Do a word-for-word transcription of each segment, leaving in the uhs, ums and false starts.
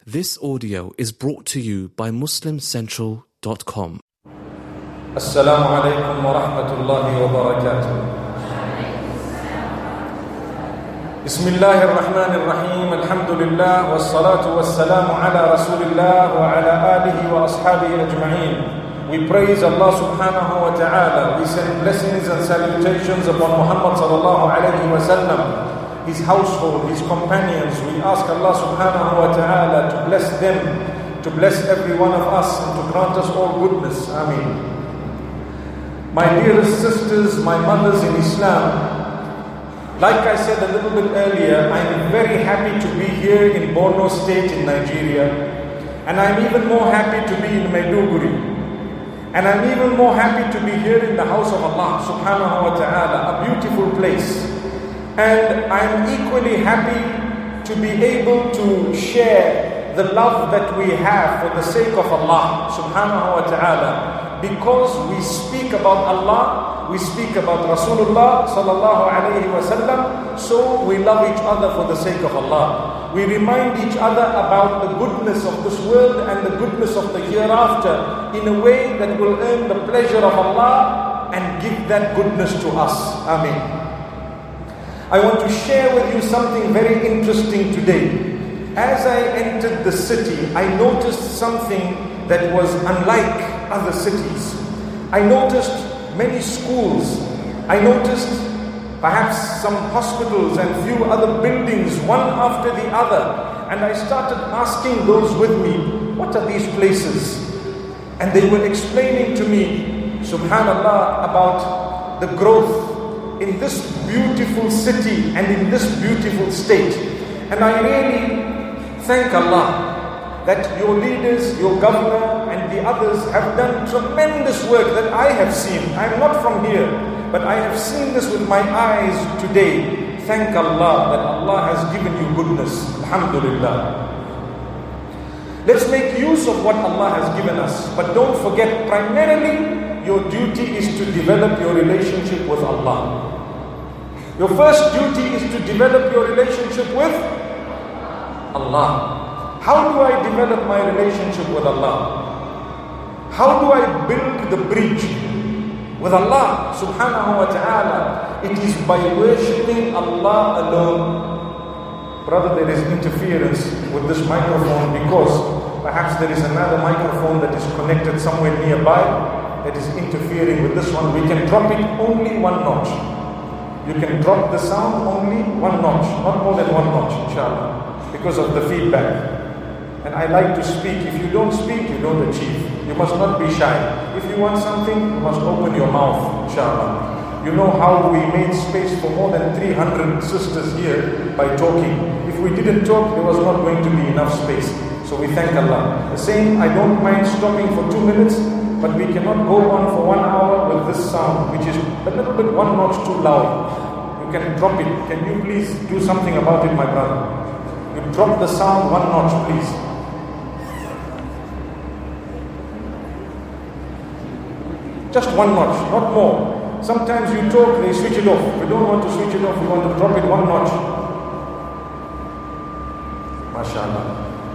This audio is brought to you by Muslim Central dot com. Assalamu alaikum wa rahmatullahi wa barakatuh. Bismillahir Rahmanir Rahim. Alhamdulillah was salatu was salamu ala Rasulillah wa ala alihi wa ashabihi ajma'in. We praise Allah subhanahu wa ta'ala. We send blessings and salutations upon Muhammad sallallahu alayhi wa sallam, his household, his companions. We ask Allah subhanahu wa ta'ala to bless them, to bless every one of us, and to grant us all goodness. Ameen. My dearest sisters, my mothers in Islam, like I said a little bit earlier, I am very happy to be here in Borno State in Nigeria, and I'm even more happy to be in Maiduguri. And I'm even more happy to be here in the house of Allah subhanahu wa ta'ala, a beautiful place. And I'm equally happy to be able to share the love that we have for the sake of Allah subhanahu wa ta'ala. Because we speak about Allah, we speak about Rasulullah sallallahu alayhi wa sallam, so we love each other for the sake of Allah. We remind each other about the goodness of this world and the goodness of the hereafter in a way that will earn the pleasure of Allah and give that goodness to us. Ameen. I want to share with you something very interesting today. As I entered the city, I noticed something that was unlike other cities. I noticed many schools. I noticed perhaps some hospitals and few other buildings, one after the other. And I started asking those with me, what are these places? And they were explaining to me, subhanallah, about the growth in this beautiful city and in this beautiful state. And I really thank Allah that your leaders, your governor and the others have done tremendous work that I have seen. I am not from here, but I have seen this with my eyes today. Thank Allah that Allah has given you goodness. Alhamdulillah. Let's make use of what Allah has given us. But don't forget, primarily, your duty is to develop your relationship with Allah. Your first duty is to develop your relationship with Allah. How do I develop my relationship with Allah? How do I build the bridge with Allah subhanahu wa ta'ala? It is by worshipping Allah alone. Brother, there is interference with this microphone because perhaps there is another microphone that is connected somewhere nearby that is interfering with this one. We can drop it only one notch. You can drop the sound only one notch, not more than one notch, inshallah, because of the feedback. And I like to speak. If you don't speak, you don't achieve. You must not be shy. If you want something, you must open your mouth, inshallah. You know how we made space for more than three hundred sisters here by talking. If we didn't talk, there was not going to be enough space. So we thank Allah. The same, I don't mind stopping for two minutes, but we cannot go on for one hour with this sound, which is a little bit one notch too loud. You can drop it. Can you please do something about it, my brother? You drop the sound one notch, please. Just one notch, not more. Sometimes you talk, they switch it off. We don't want to switch it off, we want to drop it one notch. MashaAllah.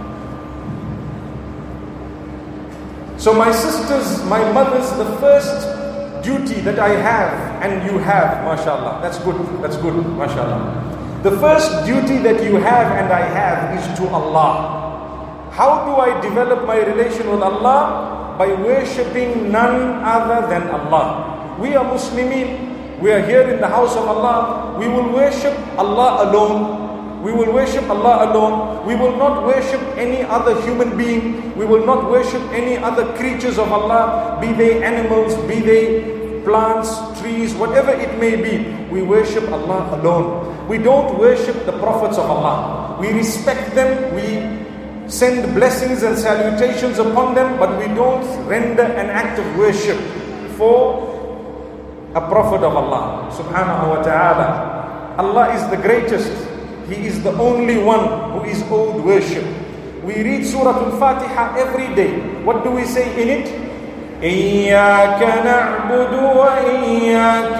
So my sisters, my mothers, the first duty that I have and you have, MashaAllah, that's good, that's good, MashaAllah. The first duty that you have and I have is to Allah. How do I develop my relation with Allah? By worshipping none other than Allah. We are Muslimin. We are here in the house of Allah. We will worship Allah alone. We will worship Allah alone. We will not worship any other human being. We will not worship any other creatures of Allah, be they animals, be they plants, trees, whatever it may be. We worship Allah alone. We don't worship the prophets of Allah. We respect them. We send blessings and salutations upon them, but we don't render an act of worship for a prophet of Allah subhanahu wa ta'ala. Allah is the greatest. He is the only one who is owed worship. We read Surah Al-Fatiha every day. What do we say in it? إِيَّاكَ نَعْبُدُ وَإِيَّاكَ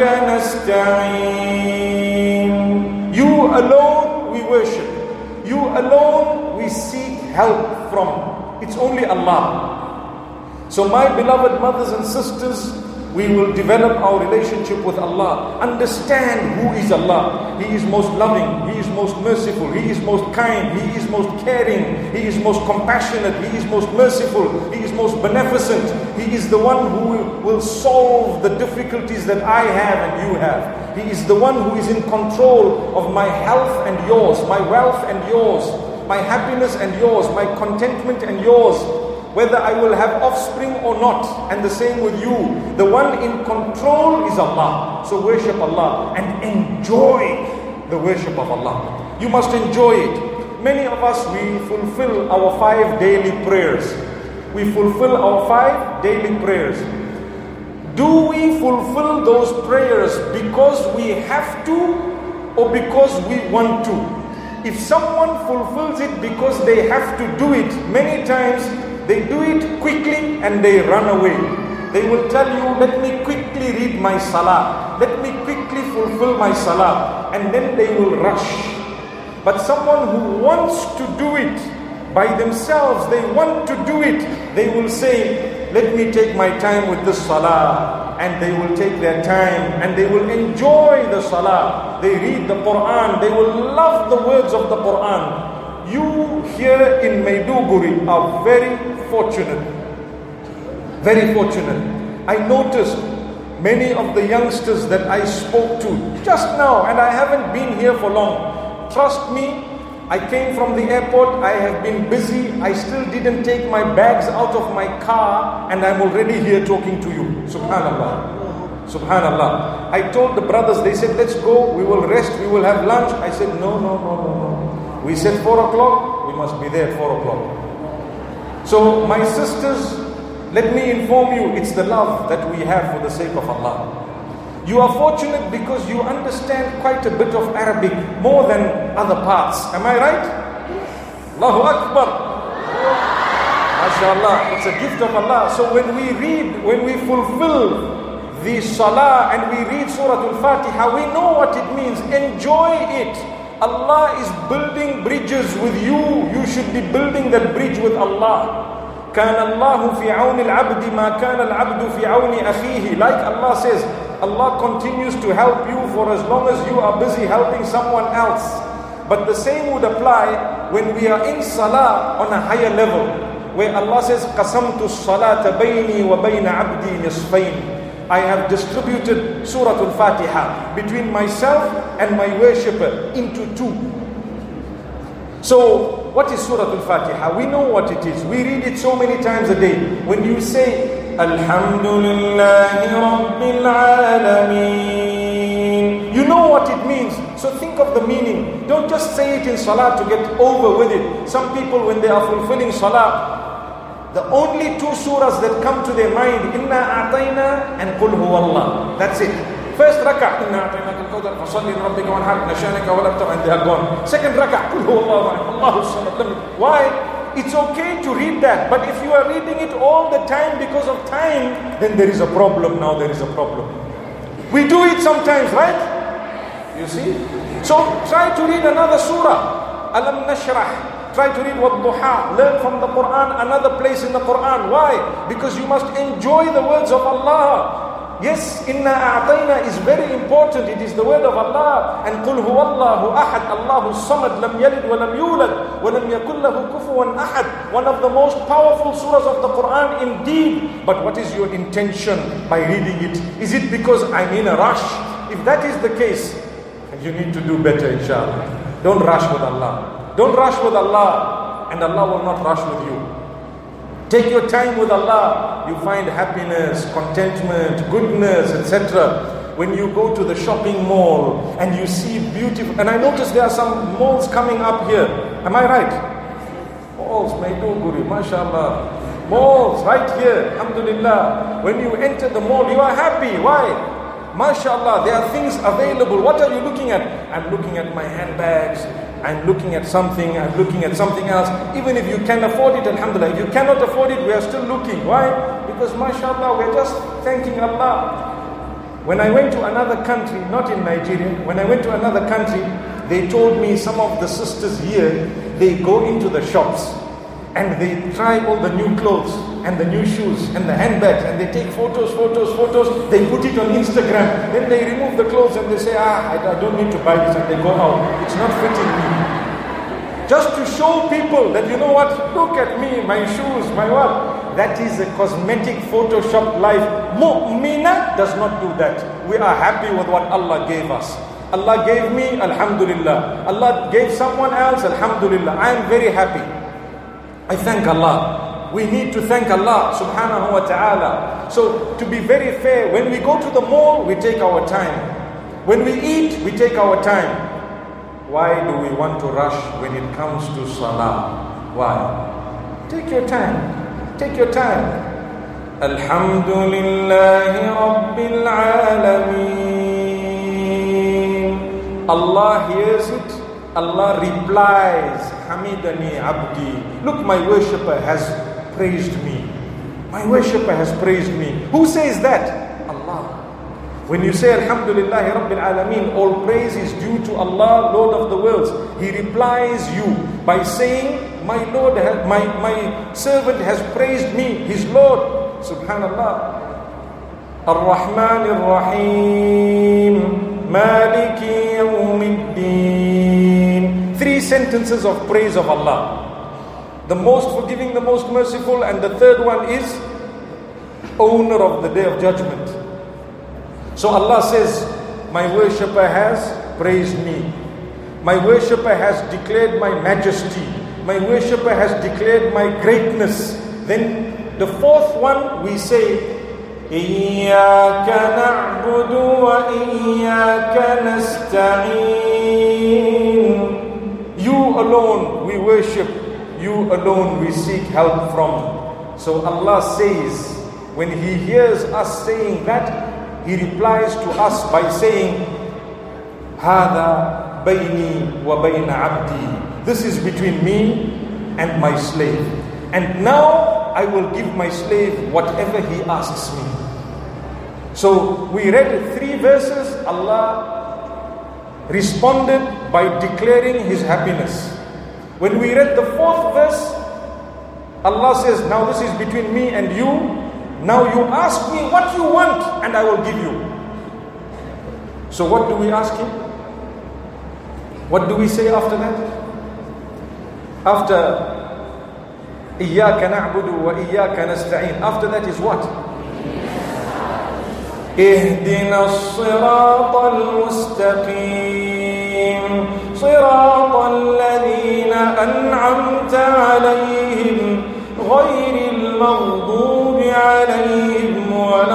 نَسْتَعِينُ. You alone we worship. You alone we seek help from? It's only Allah. So my beloved mothers and sisters, we will develop our relationship with Allah. Understand who is Allah. He is most loving. He is most merciful. He is most kind. He is most caring. He is most compassionate. He is most merciful. He is most beneficent. He is the one who will solve the difficulties that I have and you have. He is the one who is in control of my health and yours, my wealth and yours, my happiness and yours, my contentment and yours, whether I will have offspring or not. And the same with you. The one in control is Allah. So worship Allah and enjoy the worship of Allah. You must enjoy it. Many of us, we fulfill our five daily prayers. We fulfill our five daily prayers. Do we fulfill those prayers because we have to or because we want to? If someone fulfills it because they have to do it, many times they do it quickly and they run away. They will tell you, let me quickly read my salah. Let me quickly fulfill my salah. And then they will rush. But someone who wants to do it by themselves, they want to do it, they will say, let me take my time with this salah. And they will take their time and they will enjoy the salah. They read the Quran. They will love the words of the Quran. You here in Maiduguri are very fortunate. Very fortunate. I noticed many of the youngsters that I spoke to just now, and I haven't been here for long. Trust me, I came from the airport, I have been busy, I still didn't take my bags out of my car, and I'm already here talking to you. Subhanallah. Subhanallah. I told the brothers, they said, let's go, we will rest, we will have lunch. I said, no, no, no, no, no. We said four o'clock, we must be there at four o'clock. So my sisters, let me inform you, it's the love that we have for the sake of Allah. You are fortunate because you understand quite a bit of Arabic, more than other parts. Am I right? Allahu Akbar. MashaAllah, it's a gift of Allah. So when we read, when we fulfill the salah and we read Surah Al-Fatiha, we know what it means. Enjoy it. Allah is building bridges with you. You should be building that bridge with Allah. كَانَ اللَّهُ فِي عَوْنِ الْعَبْدِ مَا كَانَ الْعَبْدُ فِي عَوْنِ أَخِيهِ. Like Allah says, Allah continues to help you for as long as you are busy helping someone else. But the same would apply when we are in salah on a higher level, where Allah says, قَسَمْتُ الصَّلَاةَ بَيْنِي وَبَيْنَ عَبْدِي نِصْفَيْنِ. I have distributed Surah Al-Fatiha between myself and my worshipper into two. So, what is Surah Al-Fatiha? We know what it is. We read it so many times a day. When you say, Alhamdulillahi Rabbil Alameen, you know what it means. So think of the meaning. Don't just say it in salah to get over with it. Some people, when they are fulfilling salah, the only two surahs that come to their mind, Inna A'tayna and Qul Huwallah. That's it. First rak'ah, Inna A'tayna al-Kawthar, fasalli rabbika wanhar, nashanaka wa labta, and they are gone. Second rak'ah, Qul Huwallah, Allahu samad. Why? It's okay to read that, but if you are reading it all the time because of time, then there is a problem. Now there is a problem. We do it sometimes, right? You see? So try to read another surah. Alam Nashrah. Try to read Wadduha. Learn from the Quran, another place in the Quran. Why? Because you must enjoy the words of Allah. Yes, Inna A'tayna is very important. It is the word of Allah. And Qul Huwallahu Ahad, Allahu Samad, Lam Yalid wa Lam Yulad, wa Lam Yakul lahu Kufuwan Ahad. One of the most powerful surahs of the Quran indeed. But what is your intention by reading it? Is it because I'm in a rush? If that is the case, you need to do better, inshallah. Don't rush with Allah. Don't rush with Allah, and Allah will not rush with you. Take your time with Allah. You find happiness, contentment, goodness, et cetera. When you go to the shopping mall and you see beautiful, and I notice there are some malls coming up here. Am I right? Malls, Maiduguri, mashallah. Malls right here, alhamdulillah. When you enter the mall, you are happy. Why? MashaAllah, there are things available. What are you looking at? I'm looking at my handbags. I'm looking at something. I'm looking at something else. Even if you can afford it, alhamdulillah. If you cannot afford it, we are still looking. Why? Because MashaAllah, we're just thanking Allah. When I went to another country, not in Nigeria, when I went to another country, they told me some of the sisters here, they go into the shops And they try all the new clothes and the new shoes and the handbags, and they take photos, photos, photos. They put it on Instagram. Then they remove the clothes and they say, ah, I, I don't need to buy this, and they go out. It's not fitting me. Just to show people that, you know what, look at me, my shoes, my what. That is a cosmetic Photoshop life. Mu'mina does not do that. We are happy with what Allah gave us. Allah gave me, alhamdulillah. Allah gave someone else, alhamdulillah. I am very happy. I thank Allah. We need to thank Allah subhanahu wa ta'ala. So to be very fair, when we go to the mall, we take our time. When we eat, we take our time. Why do we want to rush when it comes to salah? Why? Take your time. Take your time. Alhamdulillahi Rabbil Alameen. Allah hears it. Allah replies, Hamidani Abdi. Look, my worshipper has praised me. My worshipper has praised me. Who says that? Allah. When you say Alhamdulillahi Rabbil Alameen, all praise is due to Allah, Lord of the worlds. He replies you by saying, my Lord, has, my, my servant has praised me, his Lord. Subhanallah. Ar-Rahman Ar-Rahim. Maliki Yawmiddin. Three sentences of praise of Allah. The most forgiving, the most merciful, and the third one is owner of the day of judgment. So Allah says, my worshipper has praised me. My worshipper has declared my majesty. My worshipper has declared my greatness. Then the fourth one we say, إِيَّاكَ نَعْبُدُ وَإِيَّاكَ نَسْتَعِينُ. You alone we worship, you alone we seek help from. So Allah says, when He hears us saying that, He replies to us by saying, هَذَا بَيْنِي وَبَيْنَ عَبْدِي. This is between me and my slave. And now I will give my slave whatever he asks me. So we read three verses. Allah responded by declaring His happiness. When we read the fourth verse, Allah says, now this is between me and you. Now you ask me what you want and I will give you. So what do we ask Him? What do we say after that? After إِيَّاكَ نَعْبُدُ وَإِيَّاكَ نَسْتَعِينُ, after that is what? اهدنا الصراط المستقيم صراط الذين أنعمت عليهم غير المغضوب عليهم ولا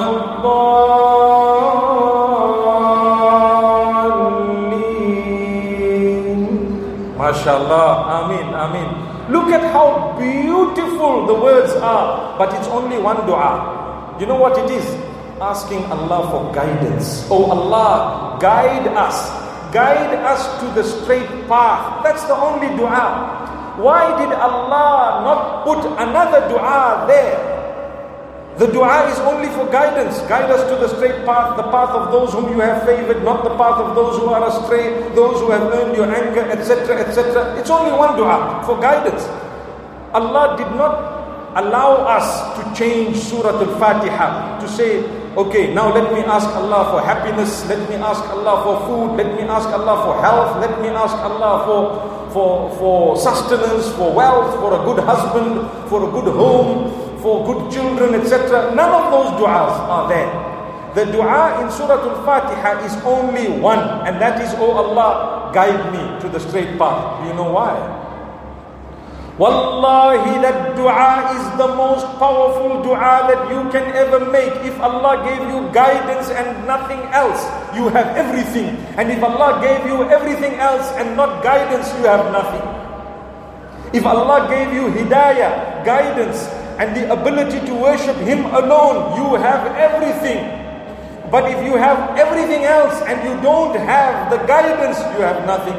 الضالين. MashaAllah. Ameen, Ameen. Look at how beautiful the words are, but it's only one dua. You know what it is? Asking Allah for guidance. Oh Allah, guide us. Guide us to the straight path. That's the only dua. Why did Allah not put another dua there? The dua is only for guidance. Guide us to the straight path, the path of those whom you have favored, not the path of those who are astray, those who have earned your anger, et cetera, et cetera. It's only one dua for guidance. Allah did not allow us to change Surah Al-Fatiha, to say, okay, now let me ask Allah for happiness, let me ask Allah for food, let me ask Allah for health, let me ask Allah for, for, for sustenance, for wealth, for a good husband, for a good home, for good children, et cetera. None of those du'as are there. The dua in Surah Al-Fatiha is only one, and that is, oh Allah, guide me to the straight path. Do you know why? Wallahi, that dua is the most powerful dua that you can ever make. If Allah gave you guidance and nothing else, you have everything. And if Allah gave you everything else and not guidance, you have nothing. If Allah gave you hidayah, guidance, and the ability to worship Him alone, you have everything. But if you have everything else and you don't have the guidance, you have nothing.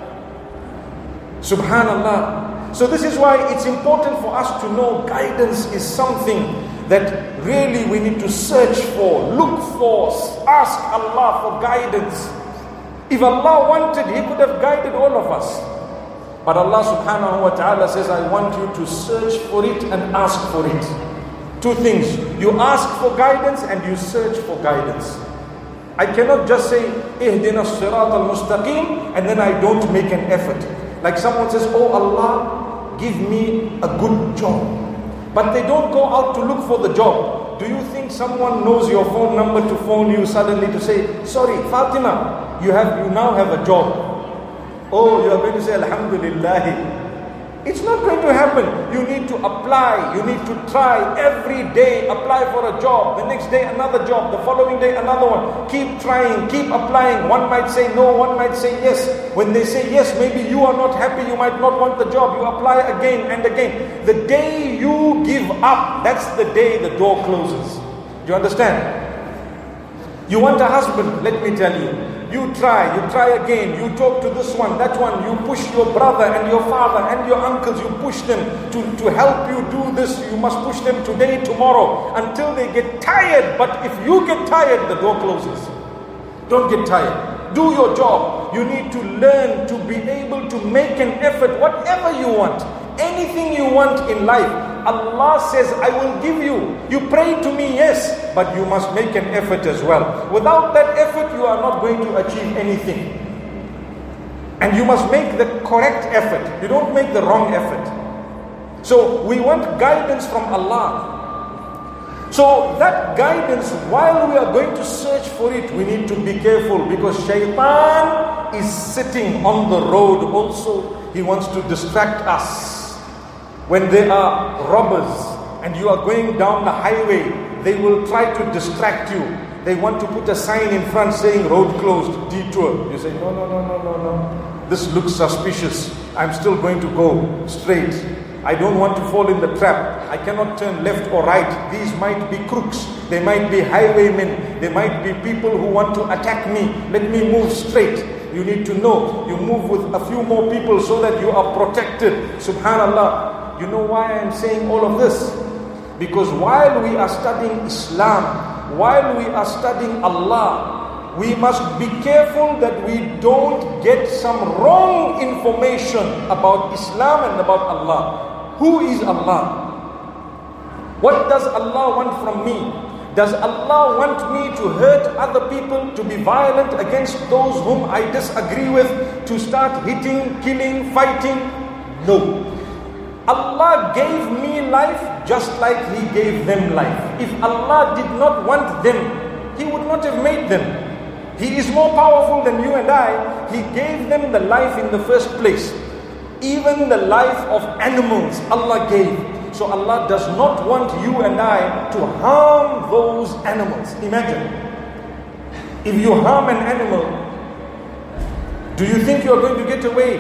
Subhanallah. So this is why it's important for us to know guidance is something that really we need to search for, look for, ask Allah for guidance. If Allah wanted, He could have guided all of us. But Allah subhanahu wa ta'ala says, I want you to search for it and ask for it. Two things. You ask for guidance and you search for guidance. I cannot just say, Ihdina as-sirat al-mustaqim, and then I don't make an effort. Like someone says, oh Allah, give me a good job. But they don't go out to look for the job. Do you think someone knows your phone number to phone you suddenly to say, sorry, Fatima, you have you now have a job. Oh, you are going to say, Alhamdulillah. It's not going to happen. You need to apply. You need to try every day. Apply for a job. The next day, another job. The following day, another one. Keep trying. Keep applying. One might say no. One might say yes. When they say yes, maybe you are not happy. You might not want the job. You apply again and again. The day you give up, that's the day the door closes. Do you understand? You want a husband, let me tell you. You try, you try again, you talk to this one, that one, you push your brother and your father and your uncles, you push them to, to help you do this, you must push them today, tomorrow, until they get tired. But if you get tired, the door closes. Don't get tired. Do your job. You need to learn to be able to make an effort, whatever you want. Anything you want in life, Allah says, I will give you. You pray to me, yes, but you must make an effort as well. Without that effort, you are not going to achieve anything. And you must make the correct effort. You don't make the wrong effort. So we want guidance from Allah. So that guidance, while we are going to search for it, we need to be careful, because shaitan is sitting on the road also. He wants to distract us. When there are robbers and you are going down the highway, they will try to distract you. They want to put a sign in front saying road closed, detour. You say, no, no, no, no, no, no. This looks suspicious. I'm still going to go straight. I don't want to fall in the trap. I cannot turn left or right. These might be crooks. They might be highwaymen. They might be people who want to attack me. Let me move straight. You need to know. You move with a few more people so that you are protected. Subhanallah. You know why I am saying all of this? Because while we are studying Islam, while we are studying Allah, we must be careful that we don't get some wrong information about Islam and about Allah. Who is Allah? What does Allah want from me? Does Allah want me to hurt other people, to be violent against those whom I disagree with, to start hitting, killing, fighting? No. Allah gave me life just like He gave them life. If Allah did not want them, He would not have made them. He is more powerful than you and I. He gave them the life in the first place. Even the life of animals Allah gave. So Allah does not want you and I to harm those animals. Imagine, if you harm an animal, do you think you are going to get away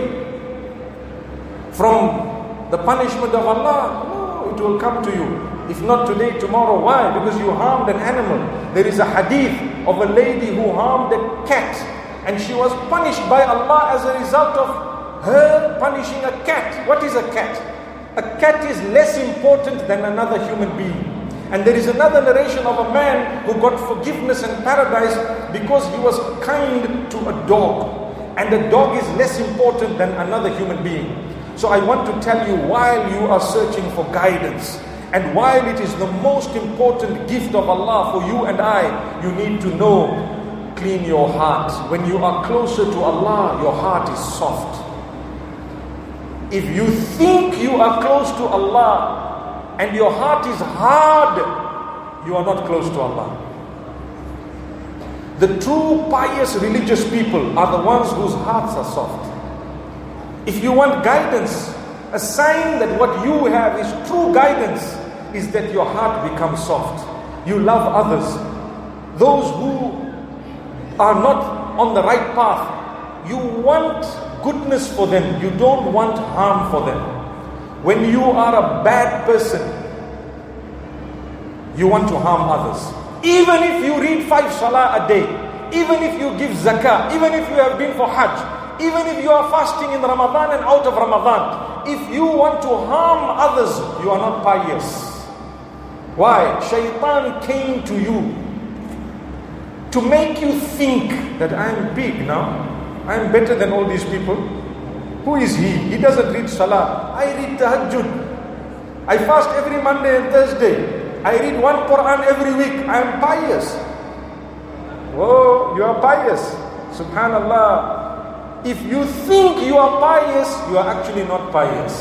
from the punishment of Allah? No, it will come to you. If not today, tomorrow. Why? Because you harmed an animal. There is a hadith of a lady who harmed a cat, and she was punished by Allah as a result of her punishing a cat. What is a cat? A cat is less important than another human being. And there is another narration of a man who got forgiveness and paradise because he was kind to a dog. And a dog is less important than another human being. So I want to tell you, while you are searching for guidance, and while it is the most important gift of Allah for you and I, you need to know, clean your heart. When you are closer to Allah, your heart is soft. If you think you are close to Allah and your heart is hard, you are not close to Allah. The true pious religious people are the ones whose hearts are soft. If you want guidance, a sign that what you have is true guidance is that your heart becomes soft. You love others. Those who are not on the right path, you want goodness for them. You don't want harm for them. When you are a bad person, you want to harm others. Even if you read five salah a day, even if you give zakah, even if you have been for hajj, even if you are fasting in Ramadan and out of Ramadan, if you want to harm others, you are not pious. Why? Shaitan came to you to make you think that I am big now. I am better than all these people. Who is he? He doesn't read salah. I read tahajjud. I fast every Monday and Thursday. I read one Quran every week. I am pious. Whoa, you are pious. Subhanallah. If you think you are pious, you are actually not pious.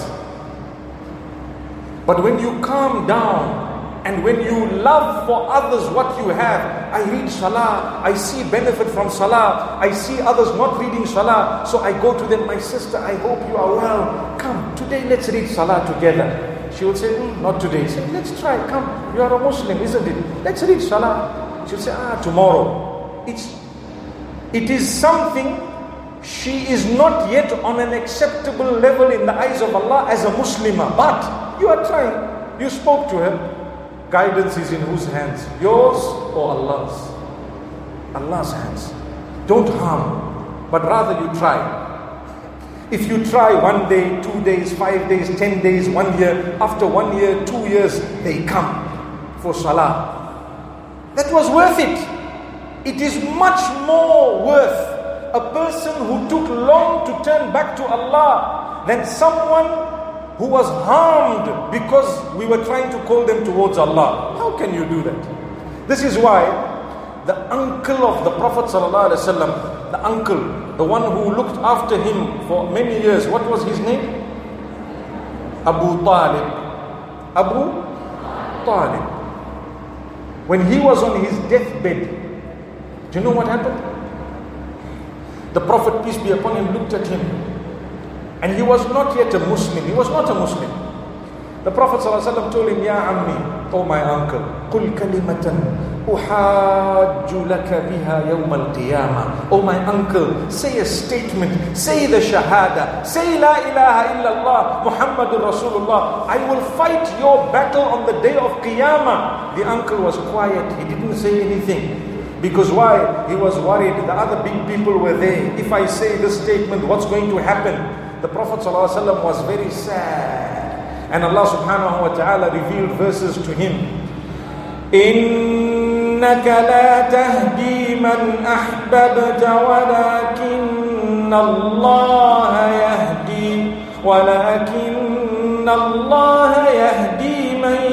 But when you calm down and when you love for others what you have, I read salah, I see benefit from salah, I see others not reading salah, so I go to them, my sister, I hope you are well. Come, today let's read salah together. She will say, mm, not today. Say, let's try, come, you are a Muslim, isn't it? Let's read salah. She'll say, ah, tomorrow. It's, it is something, she is not yet on an acceptable level in the eyes of Allah as a Muslimah, but you are trying. You spoke to her. Guidance is in whose hands? Yours or Allah's? Allah's hands. Don't harm, but rather you try. If you try one day, two days, five days, ten days, one year, after one year, two years, they come for salah. That was worth it. It is much more worth a person who took long to turn back to Allah than someone who was harmed because we were trying to call them towards Allah. How can you do that? This is why the uncle of the Prophet ﷺ, the uncle, the one who looked after him for many years, what was his name? Abu Talib. Abu Talib. When he was on his deathbed, do you know what happened? The Prophet, peace be upon him, looked at him. And he was not yet a Muslim. He was not a Muslim. The Prophet ﷺ told him, Ya Ammi, oh my uncle, قُلْ كَلِمَةً أُحَاجُّ لَكَ بِهَا يَوْمَ الْقِيَامَةِ. Oh my uncle, say a statement, say the shahada, say La ilaha illallah, Muhammadur Rasulullah. I will fight your battle on the day of Qiyamah. The uncle was quiet. He didn't say anything. Because why? He was worried. The other big people were there. If I say this statement, what's going to happen? The Prophet ﷺ was very sad. And Allah subhanahu wa ta'ala revealed verses to him. إِنَّكَ لَا تَهْدِي مَنْ أَحْبَبْتَ وَلَكِنَّ اللَّهَ يَهْدِي وَلَكِنَّ اللَّهَ يَهْدِي مَنْ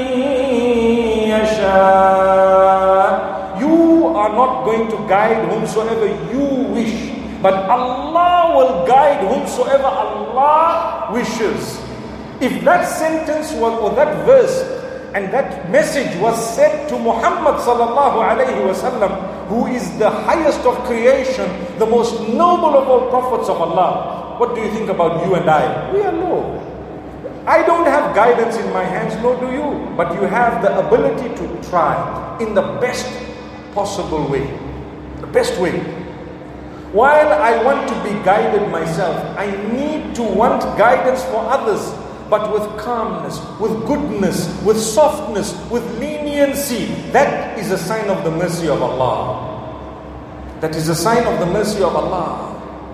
يَشَاءُ. You are not going to guide whomsoever you wish, but Allah will guide whomsoever Allah wishes. If that sentence was, or that verse and that message was said to Muhammad sallallahu alayhi wasallam, who is the highest of creation, the most noble of all prophets of Allah, what do you think about you and I? We are low. I don't have guidance in my hands, nor do you. But you have the ability to try in the best possible way. The best way. While I want to be guided myself, I need to want guidance for others, but with calmness, with goodness, with softness, with leniency. That is a sign of the mercy of Allah. That is a sign of the mercy of Allah.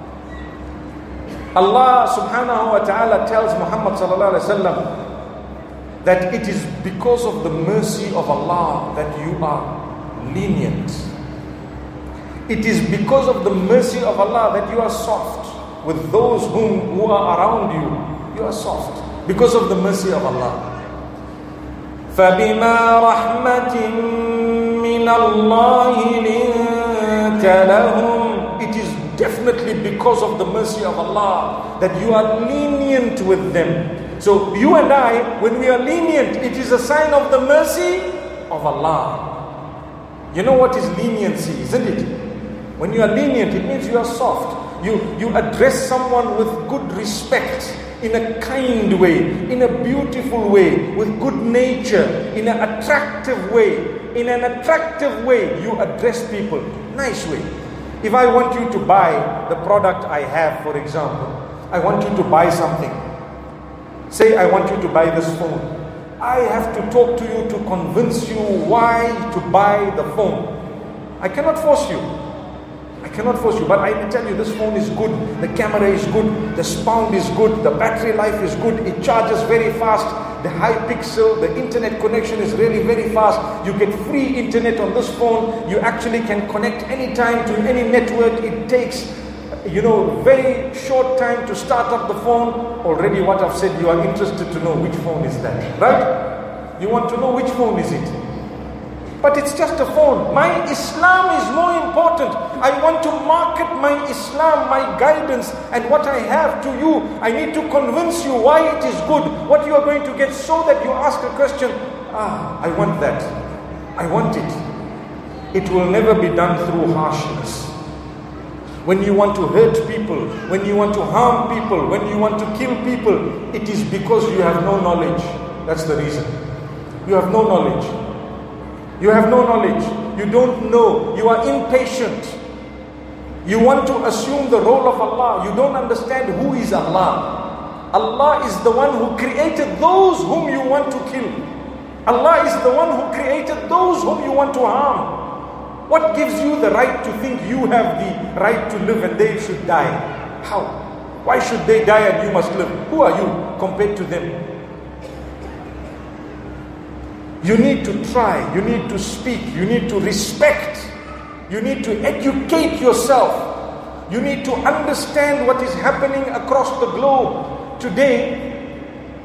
Allah subhanahu wa ta'ala tells Muhammad sallallahu alayhi wa sallam that it is because of the mercy of Allah that you are lenient. It is because of the mercy of Allah that you are soft with those whom who are around you. You are soft because of the mercy of Allah. فَبِمَا رَحْمَةٍ مِّنَ اللَّهِ لِنْتَ لَهُمْ. It is definitely because of the mercy of Allah that you are lenient with them. So you and I, when we are lenient, it is a sign of the mercy of Allah. You know what is leniency, isn't it? When you are lenient, it means you are soft. You, you address someone with good respect, in a kind way, in a beautiful way, with good nature, in an attractive way. In an attractive way, you address people. Nice way. If I want you to buy the product I have, for example, I want you to buy something. Say I want you to buy this phone. I have to talk to you to convince you why to buy the phone. I cannot force you. I cannot force you, but I will tell you this phone is good, the camera is good, the sound is good, the battery life is good, it charges very fast, the high pixel, the internet connection is really very fast, you get free internet on this phone, you actually can connect anytime to any network, it takes you know, very short time to start up the phone, already what I've said, you are interested to know which phone is that, right? You want to know which phone is it. But it's just a phone. My Islam is more important. I want to market my Islam, my guidance, and what I have to you. I need to convince you why it is good, what you are going to get, so that you ask a question, ah, I want that. I want it. It will never be done through harshness. When you want to hurt people, when you want to harm people, when you want to kill people, it is because you have no knowledge. That's the reason. You have no knowledge. You have no knowledge. You don't know. You are impatient. You want to assume the role of Allah. You don't understand who is Allah. Allah is the one who created those whom you want to kill. Allah is the one who created those whom you want to harm. What gives you the right to think you have the right to live and they should die? How? Why should they die and you must live? Who are you compared to them? You need to try, you need to speak, you need to respect, you need to educate yourself, you need to understand what is happening across the globe. Today,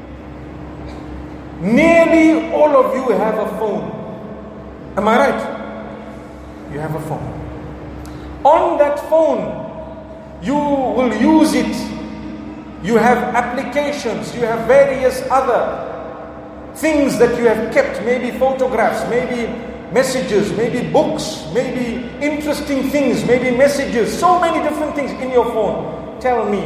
nearly all of you have a phone. Am I right? You have a phone. On that phone, you will use it. You have applications, you have various other things that you have kept, maybe photographs, maybe messages, maybe books, maybe interesting things, maybe messages, so many different things in your phone. Tell me,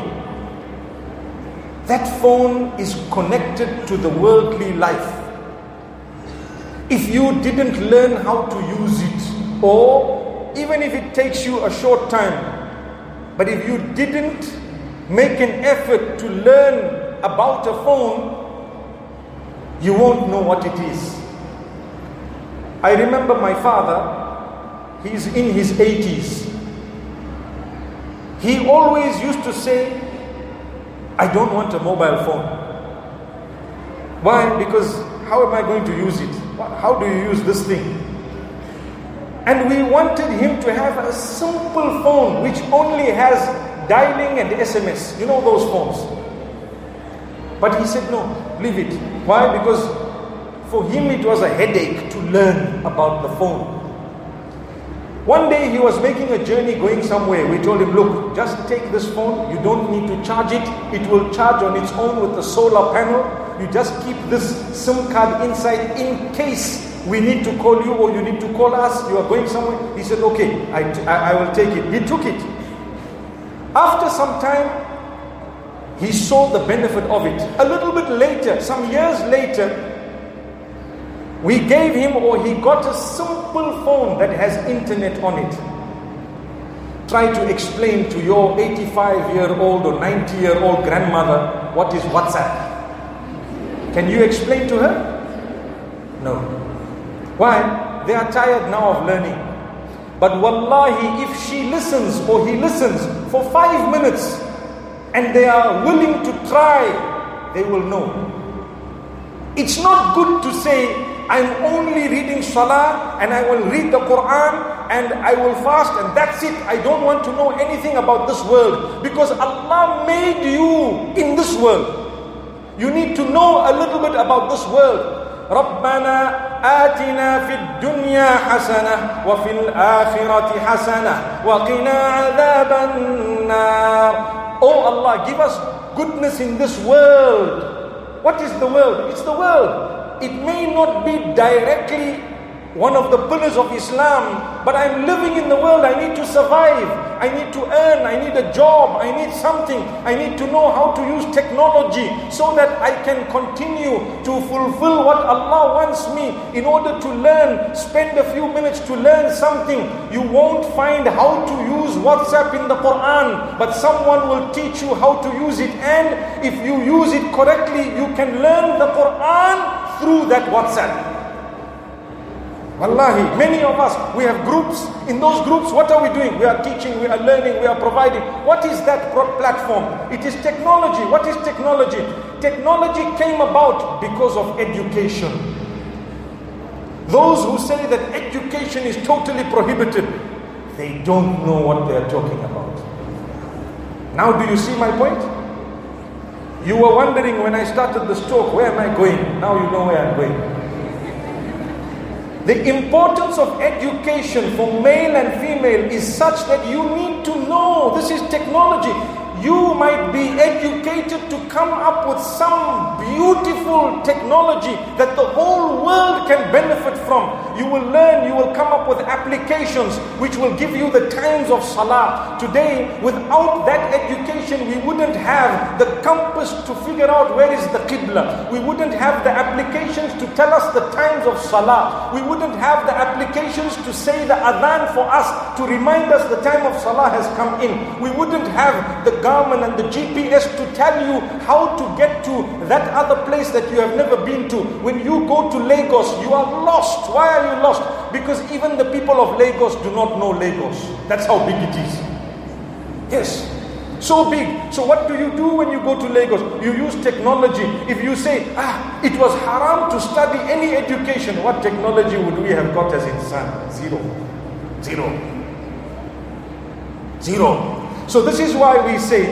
that phone is connected to the worldly life. If you didn't learn how to use it, or even if it takes you a short time, but if you didn't make an effort to learn about a phone, you won't know what it is. I remember my father, he's in his eighties. He always used to say, I don't want a mobile phone. Why? Because how am I going to use it? How do you use this thing? And we wanted him to have a simple phone which only has dialing and S M S. You know those phones. But he said, no, leave it. Why? Because for him it was a headache to learn about the phone. One day he was making a journey going somewhere. We told him, look, just take this phone. You don't need to charge it. It will charge on its own with the solar panel. You just keep this SIM card inside in case we need to call you or you need to call us. You are going somewhere. He said, okay, I, I, I will take it. He took it. After some time, he saw the benefit of it. A little bit later, some years later, we gave him or he got a simple phone that has internet on it. Try to explain to your eighty-five-year-old or ninety-year-old grandmother what is WhatsApp. Can you explain to her? No. Why? They are tired now of learning. But wallahi, if she listens or he listens for five minutes, and they are willing to try, they will know. It's not good to say, I'm only reading Salah and I will read the Quran and I will fast and that's it. I don't want to know anything about this world. Because Allah made you in this world. You need to know a little bit about this world. رَبَّنَا آتِنَا فِي الدُّنْيَا حَسَنَةً وَفِي الْآخِرَةِ حَسَنَةً وَقِنَا عَذَابَ النَّارِ. Oh Allah, give us goodness in this world. What is the world? It's the world. It may not be directly one of the pillars of Islam, but I'm living in the world. I need to survive. I need to earn. I need a job. I need something. I need to know how to use technology so that I can continue to fulfill what Allah wants me. In order to learn, spend a few minutes to learn something. You won't find how to use WhatsApp in the Quran, but someone will teach you how to use it. And if you use it correctly, you can learn the Quran through that WhatsApp. Wallahi, many of us, we have groups. In those groups, what are we doing? We are teaching, we are learning, we are providing. What is that platform? It is technology. What is technology? Technology came about because of education. Those who say that education is totally prohibited, they don't know what they are talking about. Now do you see my point? You were wondering when I started this talk, where am I going? Now you know where I'm going. The importance of education for male and female is such that you need to know this is technology. You might be educated to come up with some beautiful technology that the whole world can benefit from. You will learn, you will come up with applications which will give you the times of salah. Today, without that education, we wouldn't have the compass to figure out where is the qibla. We wouldn't have the applications to tell us the times of salah. We wouldn't have the applications to say the adhan for us, to remind us the time of salah has come in. We wouldn't have the Garmin and the G P S to tell you how to get to that other place that you have never been to. When you go to Lagos, you are lost. Why are you lost? Because even the people of Lagos do not know Lagos. That's how big it is. Yes, so big. So what do you do when you go to Lagos? You use technology. If you say, ah, it was haram to study any education, what technology would we have got as insan? Zero. Zero. Zero. So this is why we say,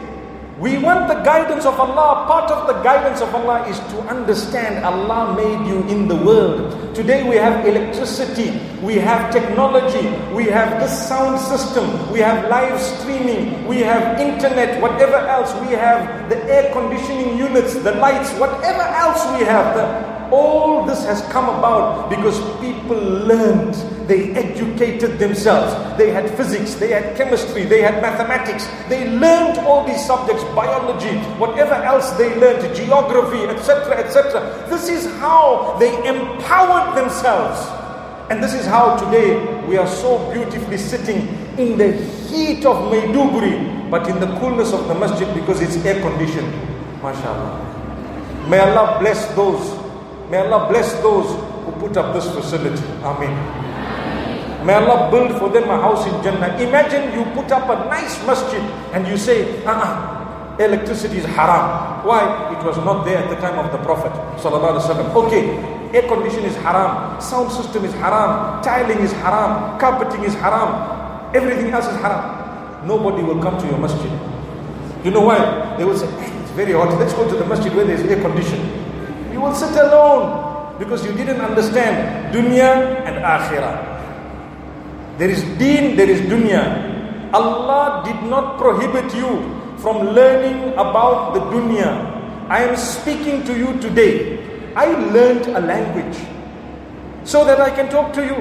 we want the guidance of Allah. Part of the guidance of Allah is to understand Allah made you in the world. Today we have electricity, we have technology, we have this sound system, we have live streaming, we have internet, whatever else, we have the air conditioning units, the lights, whatever else we have. The, all this has come about because people learned, they educated themselves. They had physics, they had chemistry, they had mathematics. They learned all these subjects, biology, whatever else they learned, geography, et cetera, et cetera. This is how they empowered themselves. And this is how today we are so beautifully sitting in the heat of Maiduguri, but in the coolness of the masjid because it's air conditioned. MashaAllah. May Allah bless those May Allah bless those who put up this facility. Ameen. May Allah build for them a house in Jannah. Imagine you put up a nice masjid and you say, uh-uh, electricity is haram. Why? It was not there at the time of the Prophet Sallallahu Alaihi Wasallam. Okay, air condition is haram, sound system is haram, tiling is haram, carpeting is haram, everything else is haram. Nobody will come to your masjid. You know why? They will say, hey, it's very hot, let's go to the masjid where there is air condition. You will sit alone because you didn't understand dunya and akhirah. There is deen, there is dunya. Allah did not prohibit you from learning about the dunya. I am speaking to you today. I learned a language so that I can talk to you.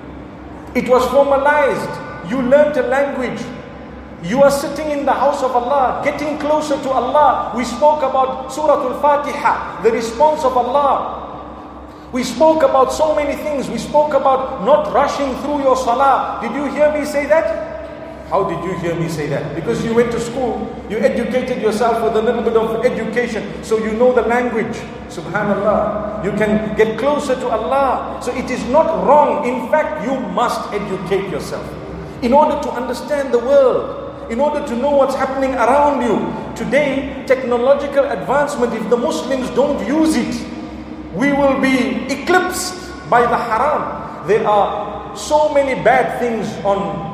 It was formalized. You learned a language. You are sitting in the house of Allah, getting closer to Allah. We spoke about Surah Al-Fatiha, the response of Allah. We spoke about so many things. We spoke about not rushing through your salah. Did you hear me say that? How did you hear me say that? Because you went to school, you educated yourself with a little bit of education, so you know the language. Subhanallah. You can get closer to Allah. So it is not wrong. In fact, you must educate yourself in order to understand the world, in order to know what's happening around you. Today, technological advancement, if the Muslims don't use it, we will be eclipsed by the haram. There are so many bad things on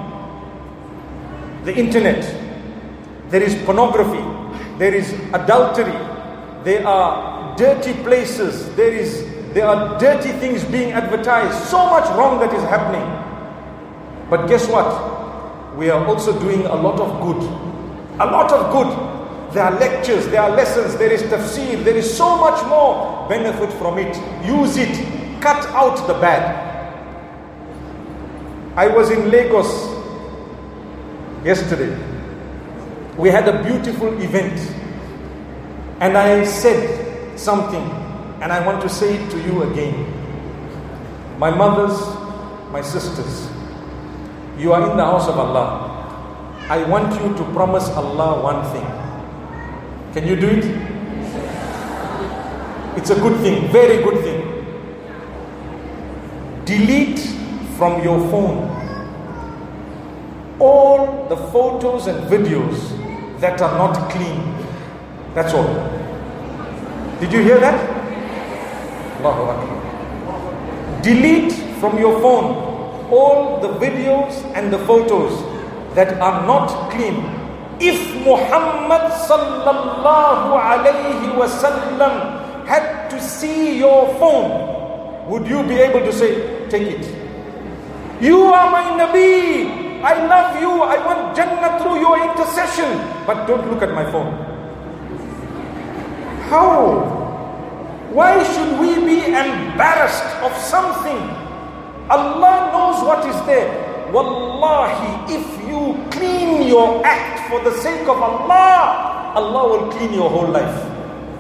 the internet. There is pornography, there is adultery, there are dirty places, there is there are dirty things being advertised, so much wrong that is happening. But guess what? We are also doing a lot of good. A lot of good. There are lectures, there are lessons, there is tafsir, there is so much more benefit from it. Use it. Cut out the bad. I was in Lagos yesterday. We had a beautiful event. And I said something, and I want to say it to you again. My mothers, my sisters, you are in the house of Allah. I want you to promise Allah one thing. Can you do it? It's a good thing, very good thing. Delete from your phone all the photos and videos that are not clean. That's all. Did you hear that? Allahu Akbar. Delete from your phone all the videos and the photos that are not clean. If Muhammad sallallahu alayhi wasallam had to see your phone, would you be able to say, take it? You are my Nabi. I love you. I want Jannah through your intercession. But don't look at my phone. How? Why should we be embarrassed of something? Allah knows what is there. Wallahi, if you clean your act for the sake of Allah, Allah will clean your whole life.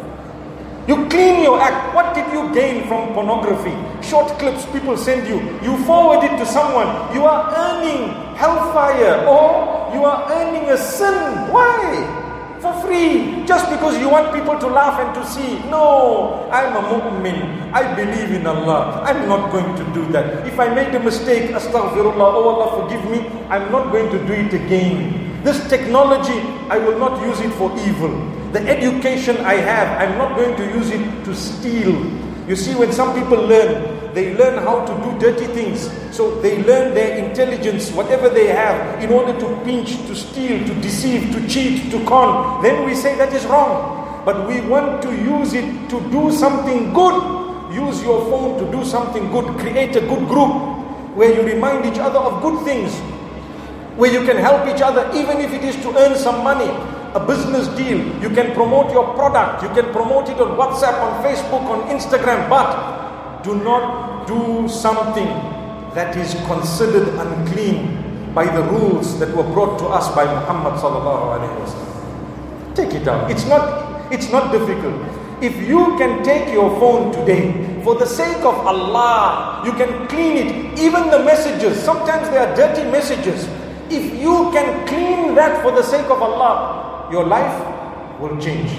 You clean your act. What did you gain from pornography? Short clips people send you. You forward it to someone. You are earning hellfire or you are earning a sin. Why? For free. Just because you want people to laugh and to see. No, I'm a mu'min. I believe in Allah. I'm not going to do that. If I made a mistake, astaghfirullah, oh Allah forgive me, I'm not going to do it again. This technology, I will not use it for evil. The education I have, I'm not going to use it to steal. You see, when some people learn, they learn how to do dirty things. So they learn their intelligence, whatever they have, in order to pinch, to steal, to deceive, to cheat, to con. Then we say that is wrong. But we want to use it to do something good. Use your phone to do something good. Create a good group where you remind each other of good things, where you can help each other, even if it is to earn some money. A business deal, you can promote your product, you can promote it on WhatsApp, on Facebook, on Instagram, but do not do something that is considered unclean by the rules that were brought to us by Muhammad sallallahu alaihi wasallam. Take it out. It's not, it's not difficult. If you can take your phone today, for the sake of Allah, you can clean it. Even the messages, sometimes they are dirty messages. If you can clean that for the sake of Allah, your life will change.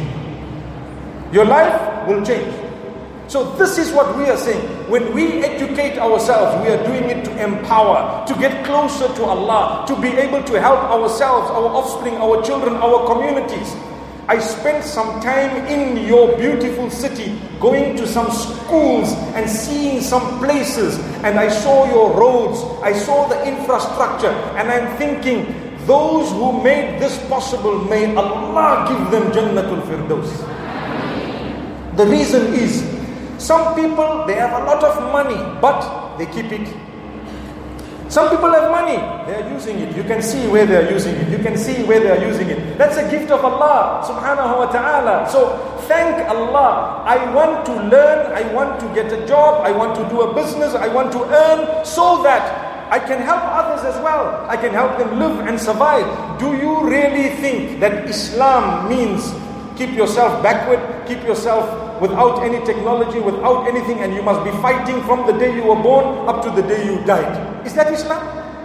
Your life will change. So this is what we are saying. When we educate ourselves, we are doing it to empower, to get closer to Allah, to be able to help ourselves, our offspring, our children, our communities. I spent some time in your beautiful city, going to some schools and seeing some places, and I saw your roads, I saw the infrastructure, and I'm thinking, those who made this possible, may Allah give them Jannatul Firdaus. The reason is, some people, they have a lot of money, but they keep it. Some people have money, they are using it. You can see where they are using it. You can see where they are using it. That's a gift of Allah subhanahu wa ta'ala. So thank Allah. I want to learn, I want to get a job, I want to do a business, I want to earn, so that I can help others as well. I can help them live and survive. Do you really think that Islam means keep yourself backward, keep yourself without any technology, without anything, and you must be fighting from the day you were born up to the day you died? Is that Islam?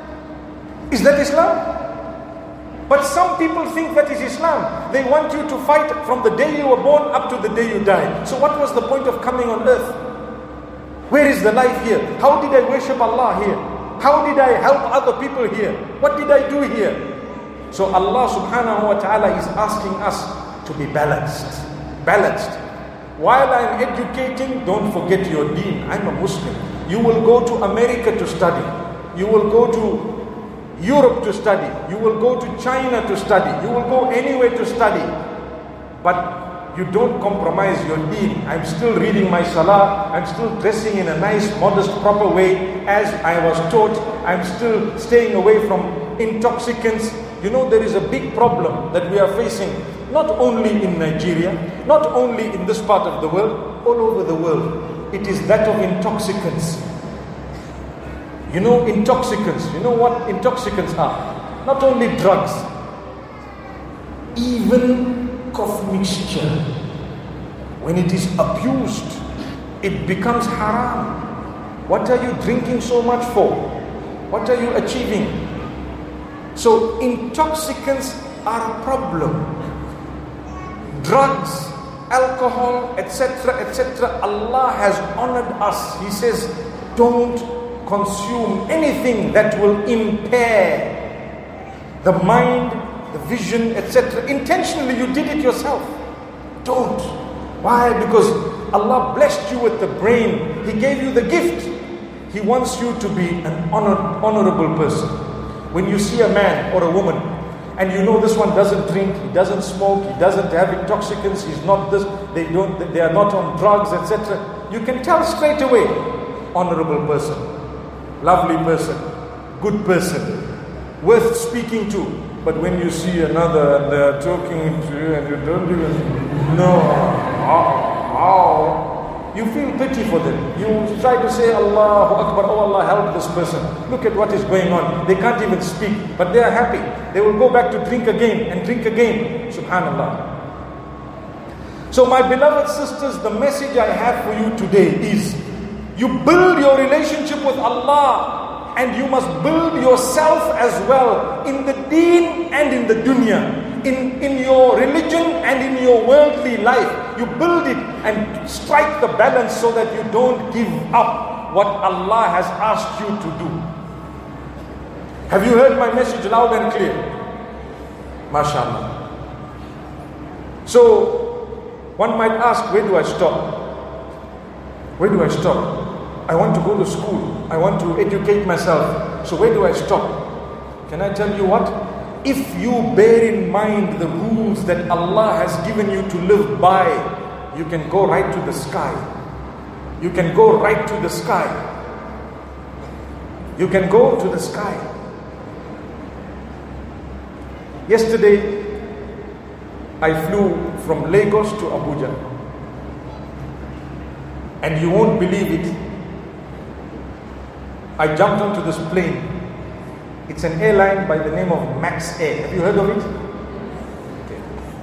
Is that Islam? But some people think that is Islam. They want you to fight from the day you were born up to the day you died. So what was the point of coming on earth? Where is the life here? How did I worship Allah here? How did I help other people here? What did I do here? So Allah subhanahu wa ta'ala is asking us to be balanced. Balanced. While I'm educating, don't forget your deen. I'm a Muslim. You will go to America to study. You will go to Europe to study. You will go to China to study. You will go anywhere to study. But you don't compromise your deen. I'm still reading my salah. I'm still dressing in a nice, modest, proper way as I was taught. I'm still staying away from intoxicants. You know, there is a big problem that we are facing, not only in Nigeria, not only in this part of the world, all over the world. It is that of intoxicants. You know, intoxicants. You know what intoxicants are? Not only drugs, even cough mixture. When it is abused, it becomes haram. What are you drinking so much for? What are you achieving? So intoxicants are a problem. Drugs, alcohol, et cetera, et cetera. Allah has honored us. He says, don't consume anything that will impair the mind, the vision, et cetera. Intentionally, you did it yourself. Don't. Why? Because Allah blessed you with the brain. He gave you the gift. He wants you to be an honor, honorable person. When you see a man or a woman and you know this one doesn't drink, he doesn't smoke, he doesn't have intoxicants, he's not this, they don't, they are not on drugs, et cetera. You can tell straight away, honorable person, lovely person, good person, worth speaking to. But when you see another and they're talking to you and you don't even know how, how, you feel pity for them. You try to say, Allahu Akbar, oh Allah, help this person. Look at what is going on. They can't even speak, but they are happy. They will go back to drink again and drink again. Subhanallah. So my beloved sisters, the message I have for you today is, you build your relationship with Allah, and you must build yourself as well in the deen and in the dunya, in, in your religion and in your worldly life. You build it and strike the balance so that you don't give up what Allah has asked you to do. Have you heard my message loud and clear? MashaAllah. So, one might ask, where do I stop? Where do I stop? I want to go to school. I want to educate myself. So where do I stop? Can I tell you what? If you bear in mind the rules that Allah has given you to live by, you can go right to the sky. You can go right to the sky. You can go to the sky. Yesterday, I flew from Lagos to Abuja. And you won't believe it. I jumped onto this plane. It's an airline by the name of Max Air. Have you heard of it? Okay.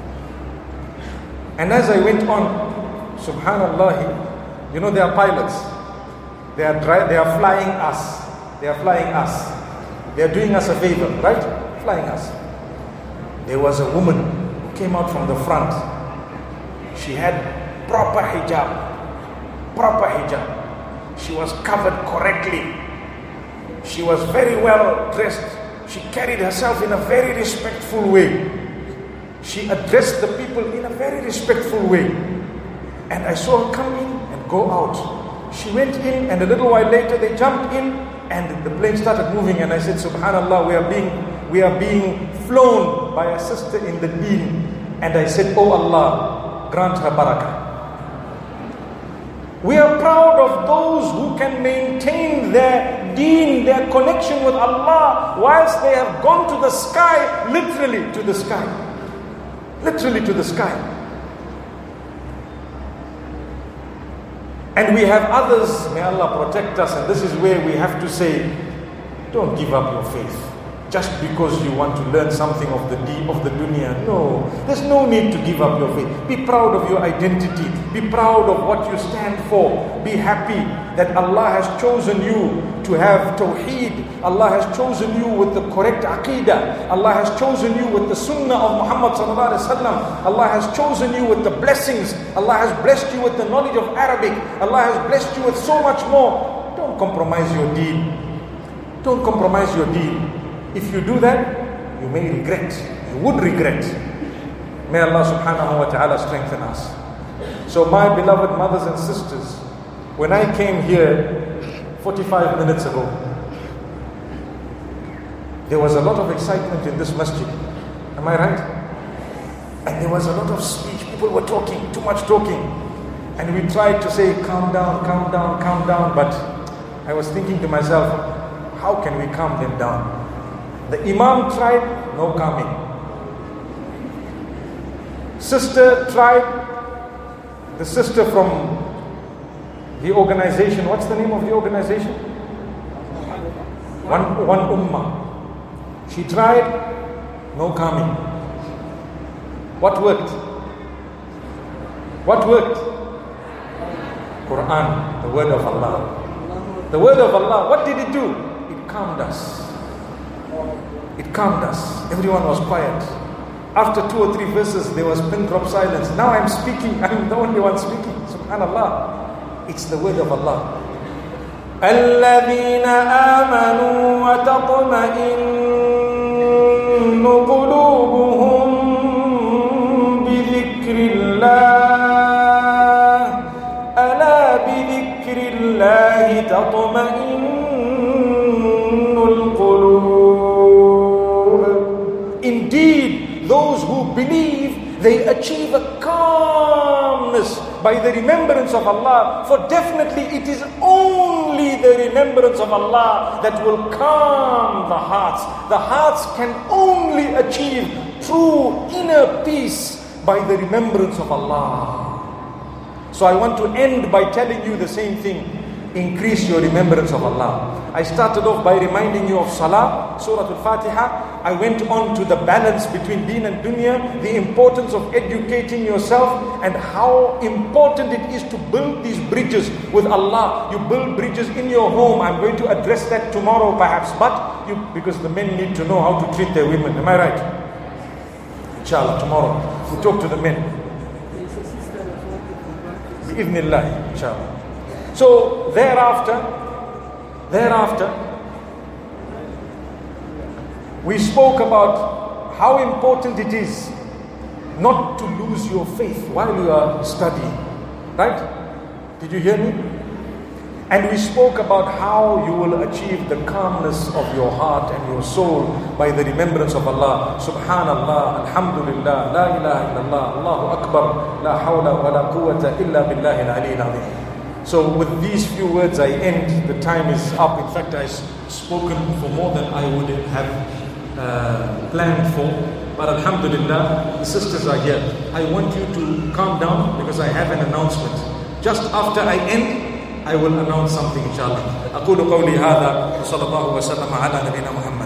And as I went on, subhanallah, you know there are pilots. They are dry, they are flying us. They are flying us. They are doing us a favor, right? Flying us. There was a woman who came out from the front. She had proper hijab. Proper hijab. She was covered correctly. She was very well dressed. She carried herself in a very respectful way. She addressed the people in a very respectful way. And I saw her come in and go out. She went in, and a little while later they jumped in, and the plane started moving. And I said, Subhanallah, we are being we are being flown by a sister in the deen. And I said, oh Allah, grant her barakah. We are proud of those who can maintain their deen, their connection with Allah, whilst they have gone to the sky, literally to the sky. Literally to the sky. And we have others, may Allah protect us, and this is where we have to say, don't give up your faith. Just because you want to learn something of the deen, of the dunya. No, there's no need to give up your faith. Be proud of your identity. Be proud of what you stand for. Be happy that Allah has chosen you to have tawheed. Allah has chosen you with the correct aqidah. Allah has chosen you with the sunnah of Muhammad sallallahu alaihi wasallam. Allah has chosen you with the blessings. Allah has blessed you with the knowledge of Arabic. Allah has blessed you with so much more. Don't compromise your deen. Don't compromise your deen. If you do that, you may regret. You would regret. May Allah subhanahu wa ta'ala strengthen us. So my beloved mothers and sisters, when I came here forty-five minutes ago, there was a lot of excitement in this masjid. Am I right? And there was a lot of speech. People were talking, too much talking. And we tried to say, calm down, calm down, calm down. But I was thinking to myself, how can we calm them down? The Imam tried, no calming. Sister tried, the sister from the organization, what's the name of the organization? One, one Ummah. She tried, no calming. What worked? What worked? Quran, the word of Allah. The word of Allah, what did it do? It calmed us. It calmed us. Everyone was quiet. After two or three verses, there was pin drop silence. Now I'm speaking. I'm the only one speaking. Subhanallah. It's the word of Allah. الَّذِينَ آمَنُوا وَتَطْمَئِنُّ قُلُوبُهُمْ بِذِكْرِ اللَّهِ أَلَا بِذِكْرِ اللَّهِ تَطْمَئِنُّ الْقُلُوبُ. Indeed, believe they achieve a calmness by the remembrance of Allah. For definitely it is only the remembrance of Allah that will calm the hearts. The hearts can only achieve true inner peace by the remembrance of Allah. So I want to end by telling you the same thing. Increase your remembrance of Allah. I started off by reminding you of Salah, Surah Al-Fatiha. I went on to the balance between deen and dunya, the importance of educating yourself, and how important it is to build these bridges with Allah. You build bridges in your home. I'm going to address that tomorrow perhaps, but you, because the men need to know how to treat their women. Am I right? Inshallah, tomorrow we'll talk to the men. Bi-idhnillah, inshallah. So thereafter, thereafter, we spoke about how important it is not to lose your faith while you are studying. Right? Did you hear me? And we spoke about how you will achieve the calmness of your heart and your soul by the remembrance of Allah. Subhanallah, Alhamdulillah, La ilaha illallah, Allahu Akbar, La hawla wa la quwwata illa billahi al-ali al-azim. So with these few words I end. The time is up. In fact, I've spoken for more than I would have uh, planned for. But Alhamdulillah, the sisters are here. I want you to calm down because I have an announcement. Just after I end, I will announce something inshallah. أقول قولي هذا وصلى الله وسلم على نبينا محمد.